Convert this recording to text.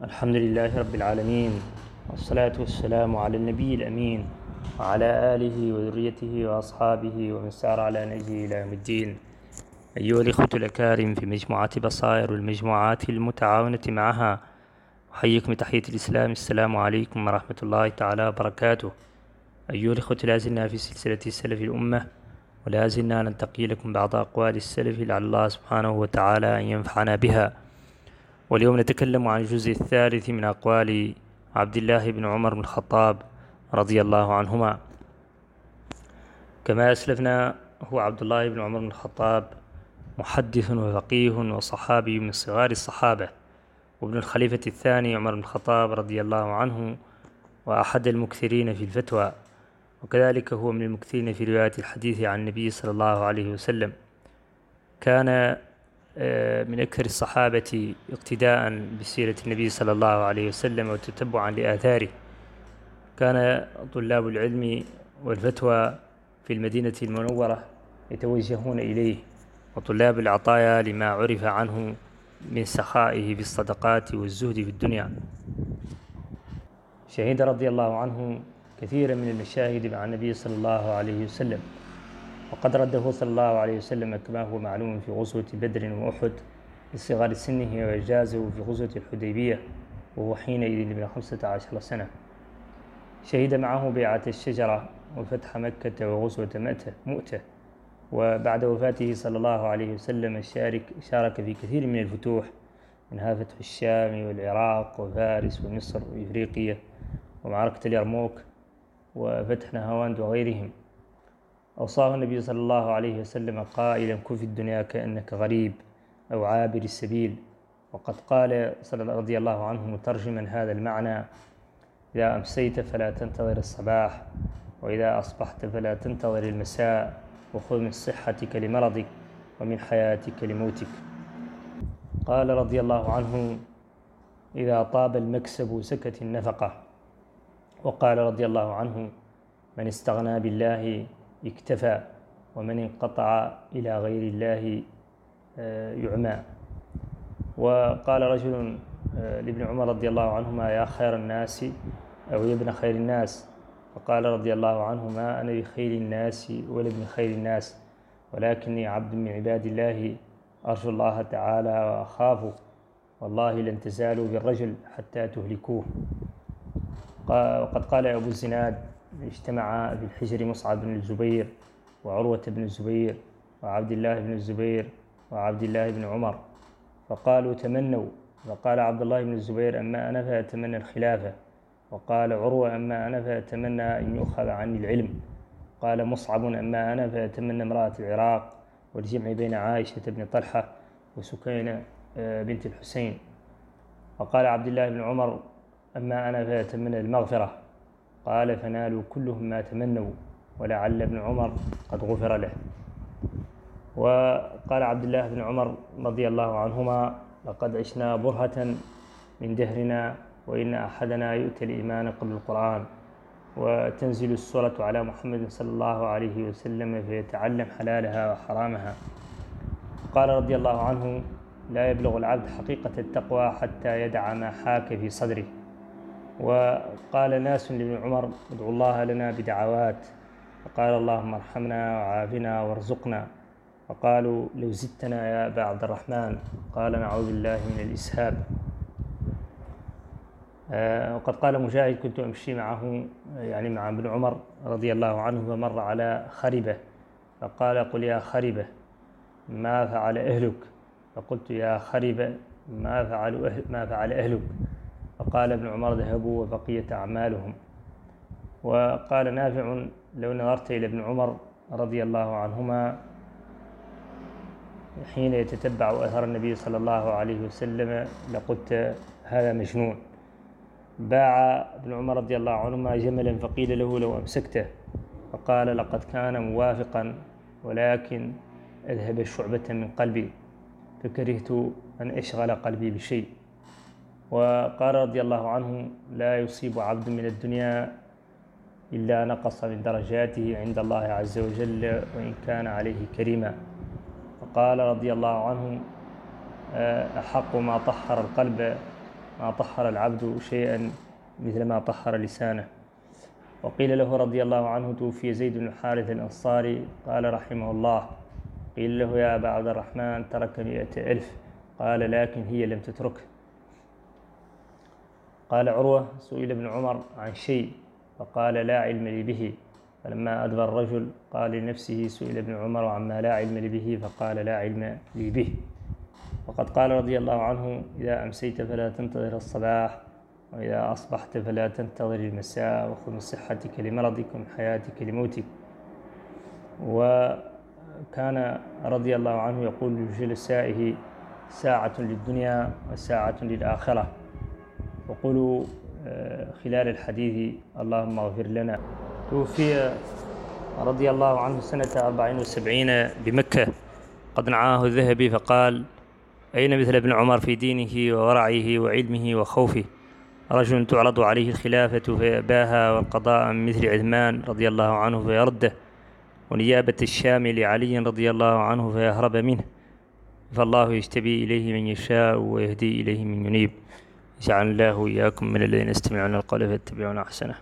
الحمد لله رب العالمين، والصلاة والسلام على النبي الأمين وعلى آله وذريته وأصحابه ومن سار على نهجه إلى يوم الدين. أيها الإخوة الأكارم في مجموعة بصائر والمجموعات المتعاونة معها، أحييكم بتحية الإسلام. السلام عليكم ورحمة الله تعالى وبركاته. أيها الإخوة، لا زلنا في سلسلة سلف الأمة، ولا زلنا ننتقي لكم بعض أقوال السلف لعل الله سبحانه وتعالى أن ينفعنا بها. واليوم نتكلم عن الجزء الثالث من أقوال عبد الله بن عمر بن الخطاب رضي الله عنهما. كما أسلفنا، هو عبد الله بن عمر بن الخطاب محدث وفقيه وصحابي من صغار الصحابة، وابن الخليفة الثاني عمر بن الخطاب رضي الله عنه، وأحد المكثرين في الفتوى، وكذلك هو من المكثرين في رواية الحديث عن النبي صلى الله عليه وسلم. كان من أكثر الصحابة اقتداء بسيرة النبي صلى الله عليه وسلم وتتبعا لآثاره. كان طلاب العلم والفتوى في المدينة المنورة يتوجهون إليه، وطلاب العطايا لما عرف عنه من سخائه في الصدقات والزهد في الدنيا. شهد رضي الله عنه كثيرا من المشاهد مع النبي صلى الله عليه وسلم، وقد رده صلى الله عليه وسلم كما هو معلوم في غزوة بدر وأحد لصغر سنه، وإجازه في غزوة الحديبية وهو حينئذ ابن 15 سنة. شهد معه بيعة الشجرة وفتح مكة وغزوة مؤتة، وبعد وفاته صلى الله عليه وسلم شارك في كثير من الفتوح، منها فتح الشام والعراق وفارس ومصر وإفريقيا ومعركة اليرموك وفتح نهاوند وغيرهم. أوصاه النبي صلى الله عليه وسلم قائلا: كن في الدنيا كأنك غريب أو عابر السبيل. وقد قال رضي الله عنه مترجما هذا المعنى: إذا أمسيت فلا تنتظر الصباح، وإذا أصبحت فلا تنتظر المساء، وخذ من صحتك لمرضك ومن حياتك لموتك. قال رضي الله عنه: إذا طاب المكسب سكت النفقة. وقال رضي الله عنه: من استغنى بالله اكتفى، ومن انقطع إلى غير الله يعمى. وقال رجل لابن عمر رضي الله عنهما: يا خير الناس، أو يا ابن خير الناس. فقال رضي الله عنه: ما أنا بخير الناس ولا ابن خير الناس، ولكني عبد من عباد الله أرجو الله تعالى وأخافه، والله لن تزالوا بالرجل حتى تهلكوه. وقد قال أبو الزناد: اجتمع في الحجر مصعب بن الزبير وعروة بن الزبير وعبد الله بن الزبير وعبد الله بن عمر، فقالوا تمنوا. فقال عبد الله بن الزبير: أما أنا فأتمنى الخلافة. وقال عروة: أما أنا فأتمنى أن يؤخذ عني العلم. قال مصعب: أما أنا فأتمنى امرأة العراق والجمع بين عائشة بن طلحة وسكينة بنت الحسين. وقال عبد الله بن عمر: أما أنا فأتمنى المغفرة. قال: فنالوا كلهم ما تمنوا، ولعل ابن عمر قد غفر له. وقال عبد الله بن عمر رضي الله عنهما: لقد عشنا برهة من دهرنا، وإن أحدنا يؤتى الإيمان قبل القرآن، وتنزل السورة على محمد صلى الله عليه وسلم فيتعلم حلالها وحرامها. قال رضي الله عنه: لا يبلغ العبد حقيقة التقوى حتى يدع ما حاك في صدره. وقال ناس لابن عمر: ادعوا الله لنا بدعوات. فقال: اللهم ارحمنا وعافنا وارزقنا. فقالوا: لو زدتنا يا أبا عبد الرحمن. قال: نعوذ بالله من الإسهاب. وقد قال مجاهد: كنت أمشي معه، يعني مع ابن عمر رضي الله عنه، فمر على خربة فقال: قل يا خربة ما فعل أهلك؟ فقلت: يا خربة ما فعل أهلك؟ فقال ابن عمر: ذهبوا وبقيت أعمالهم. وقال نافع: لو نظرت إلى ابن عمر رضي الله عنهما حين يتتبع أثر النبي صلى الله عليه وسلم لقلت هذا مجنون. باع ابن عمر رضي الله عنهما جملا فقيل له: لو أمسكته. فقال: لقد كان موافقا، ولكن أذهب شعبة من قلبي، فكرهت أن أشغل قلبي بشيء. وقال رضي الله عنه: لا يصيب عبد من الدنيا إلا نقص من درجاته عند الله عز وجل، وإن كان عليه كريما. وقال رضي الله عنه: أحق ما طهر القلب ما طهر العبد شيئا مثل ما طهر لسانه. وقيل له رضي الله عنه: توفي زيد بن حارث الأنصاري، قال رحمه الله: قيل له: يا أبا عبد الرحمن، ترك 100,000. قال: لكن هي لم تتركه. قال عروة: سئل ابن عمر عن شيء فقال: لا علم لي به. فلما أدبر الرجل قال لنفسه: سئل ابن عمر عما لا علم لي به فقال: لا علم لي به. وقد قال رضي الله عنه: إذا أمسيت فلا تنتظر الصباح، وإذا أصبحت فلا تنتظر المساء، وخذ من صحتك لمرضك ومن حياتك لموتك. وكان رضي الله عنه يقول لجلسائه: ساعة للدنيا وساعة للآخرة. وقولوا خلال الحديث: اللهم اغفر لنا. توفي رضي الله عنه سنة 74 بمكة، قد نعاه الذهبي فقال: أين مثل ابن عمر في دينه وورعه وعلمه وخوفه؟ رجل تعرض عليه الخلافة فيأباها، والقضاء من مثل عثمان رضي الله عنه فيرده، ونيابة الشام لعلي رضي الله عنه فيهرب منه. فالله يجتبي إليه من يشاء ويهدي إليه من ينيب. جعل الله إياكم من الذين يستمعون القول فيتبعون أحسنه.